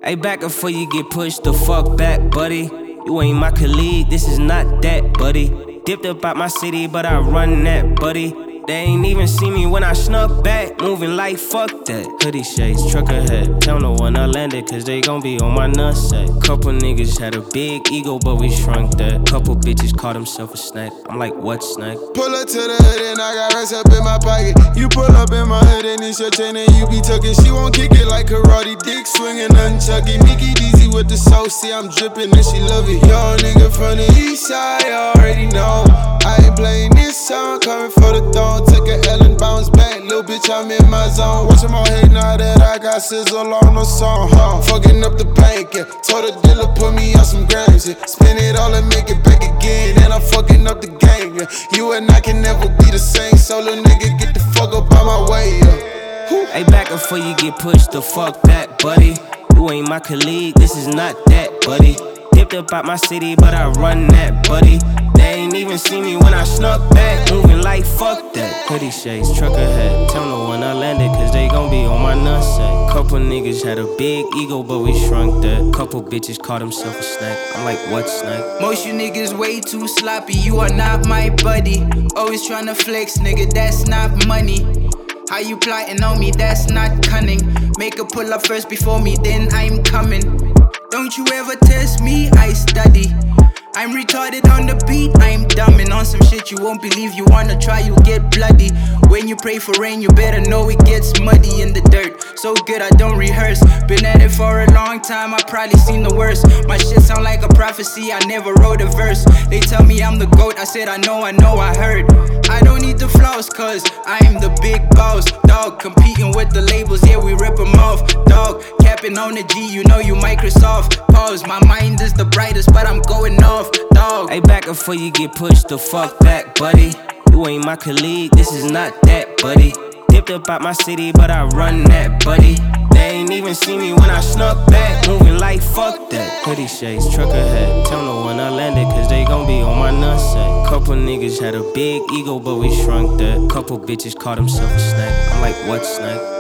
Hey, back before you get pushed the fuck back, buddy. You ain't my colleague, this is not that, buddy. Dipped up out my city, but I run that, buddy. They ain't even see me when I snuck back, moving like fuck that. Hoodie shades, truck ahead, tell no one I landed, cause they gon' be on my nutsack. Couple niggas had a big ego, but we shrunk that. Couple bitches caught themselves a snack, I'm like, what snack? Pull up to the hood and I got rest up in my pocket. You pull up in my hood and it's your chain and you be tucking. She won't kick it like karate, dick swinging, unchucking. Mickey Deezy with the sauce, see I'm dripping and she love it. Young nigga from the east side, you already know. I ain't playing this song, coming for the throne. Took an L and bounce back, little bitch, I'm in my zone. Watch them all hate now that I got sizzle on the song, fucking up the bank, yeah. Told the dealer put me on some grams, yeah. Spin it all and make it back again, and I'm fucking up the game, yeah. You and I can never be the same, so little nigga, get the fuck up out my way, yeah. Hey, back before you get pushed the fuck back, buddy. You ain't my colleague, this is not that, buddy. Dipped up out my city, but I run that, buddy. They ain't even see me when I snuck back, moving like fuck that. Hoodie shades, truck ahead, tell no one I landed, cause they gon' be on my nutsack. Couple niggas had a big ego, but we shrunk that. Couple bitches caught themselves a snack, I'm like, what snack? Most you niggas way too sloppy, you are not my buddy. Always tryna flex, nigga, that's not money. How you plotting on me, that's not cunning. Make a pull up first before me, then I'm coming. Don't you ever test me, I study. I'm retarded on the beat, I'm dumbing on some shit you won't believe. You wanna try, you'll get bloody. When you pray for rain, you better know it gets muddy in the dirt. So good I don't rehearse. Been at it for a long time, I probably seen the worst. My shit sound like a prophecy, I never wrote a verse. They tell me I'm the GOAT, I said I know, I heard. I don't need the flaws, cause I'm the big boss. Dog, competing with the labels, yeah, we rip them off. Dog, capping on the G, you know you Microsoft. Pause, my mind is the brightest, but I'm going off. Dog. Hey, back before you get pushed the fuck back, buddy. You ain't my colleague, this is not that, buddy. Dipped up out my city, but I run that, buddy. They ain't even see me when I snuck back, moving like fuck that. Hoodie shades, truck ahead, tell no one I landed, cause they gon' be on my nutsack. Couple niggas had a big ego, but we shrunk that. Couple bitches caught themselves a snack, I'm like, what snack?